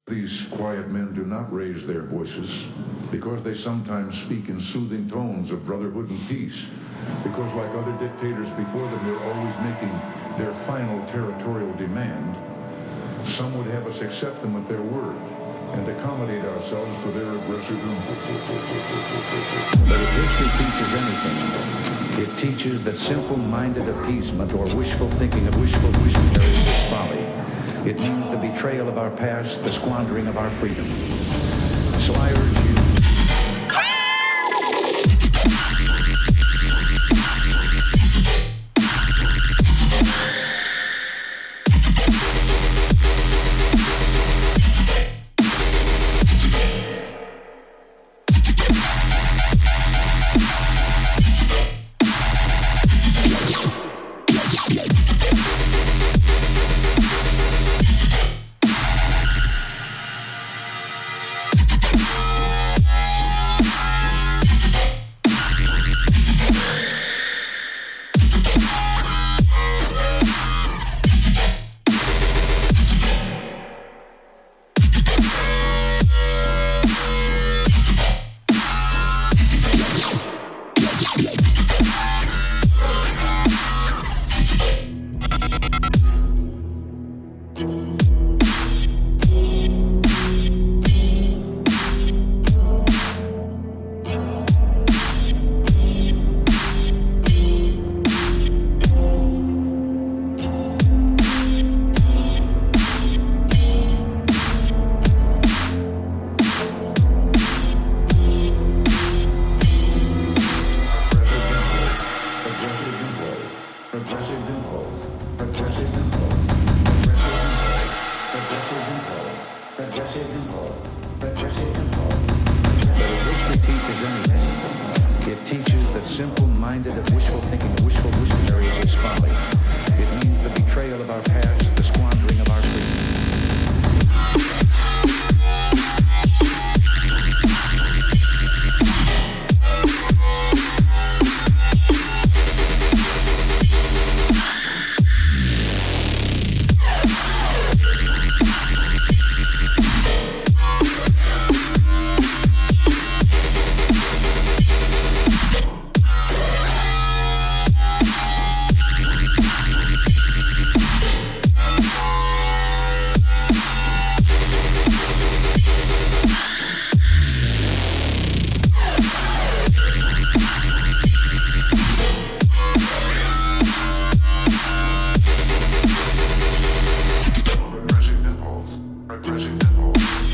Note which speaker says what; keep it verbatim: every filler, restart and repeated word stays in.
Speaker 1: These quiet men do not raise their voices because they sometimes speak in soothing tones of brotherhood and peace, because like other dictators before them, they're always making their final territorial demand. Some would have us accept them at their word and accommodate ourselves to their aggressive impulses. But if history teaches anything, it teaches that simple-minded appeasement or wishful thinking of wishful wishing is folly. It means the betrayal of our past, the squandering of our freedom. So I urge you, simple-minded of wishful thinking, of wishful wishing is folly. It means the betrayal of our past, the squandering of our freedom. Progressive impulse. Progressive impulse.